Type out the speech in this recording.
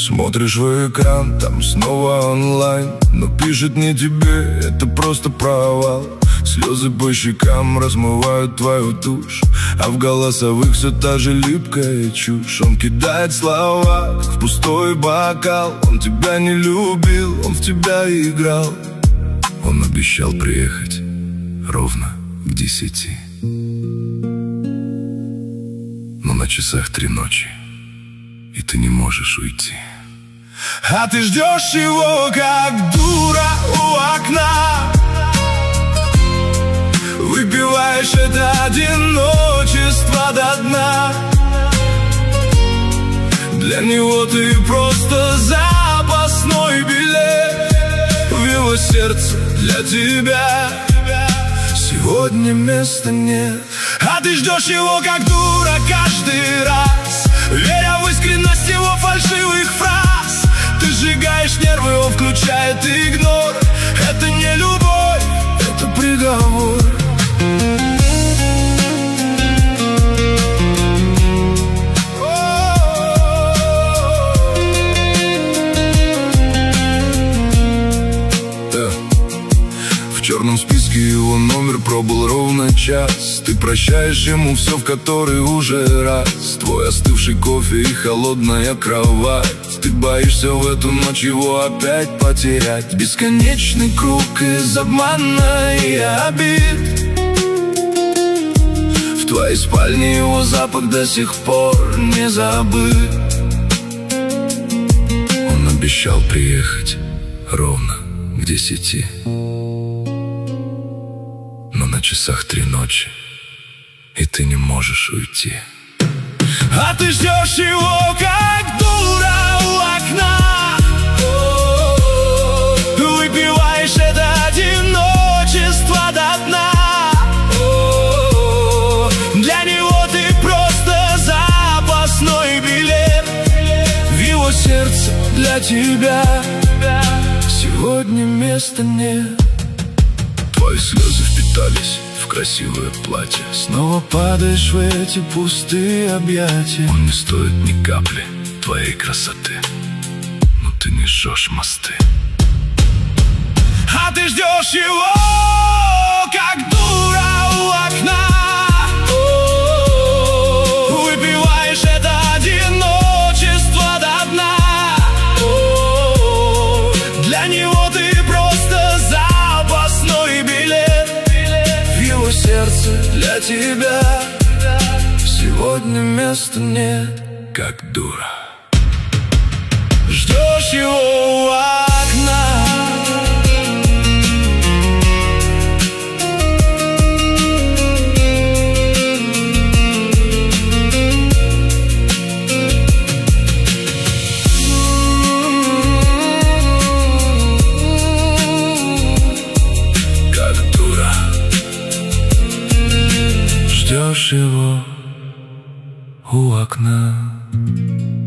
Смотришь в экран, там снова онлайн, но пишет не тебе, это просто провал. Слезы по щекам размывают твою тушь, а в голосовых все та же липкая чушь. Он кидает слова, как в пустой бокал. Он тебя не любил, он в тебя играл. Он обещал приехать ровно к 10, но на часах 3 ночи, и ты не можешь уйти. А ты ждешь его, как дура у окна. Выпиваешь это одиночество до дна. Для него ты просто запасной билет в его сердце для тебя сегодня места нет. А ты ждешь его, как дура, каждый раз, веря в искренность его фальшивых фраз. Ты сжигаешь нервы, он включает игнор. Это не любовь, это приговор. В черном списке его номер пробыл ровно час. Ты прощаешь ему все в который уже раз. Твой остывший кофе и холодная кровать. Ты боишься в эту ночь его опять потерять. Бесконечный круг из обмана и обид. В твоей спальне его запах до сих пор не забыт. Он обещал приехать ровно к 10, но на часах 3 ночи, и ты не можешь уйти. А ты ждешь его, как дура у окна. Выпиваешь это одиночество до дна. Для него ты просто запасной билет в его сердце для тебя сегодня места нет. Твои слезы впитались в красивое платье. Снова падаешь в эти пустые объятия. Он не стоит ни капли твоей красоты, но ты не жжешь мосты. А ты ждешь его, как дура у окна. Выпиваешь это одиночество до дна. Для него ты просто запасной билет в его сердце для тебя сегодня места нет. Как дура ждешь его у окна. Ждешь его у окна.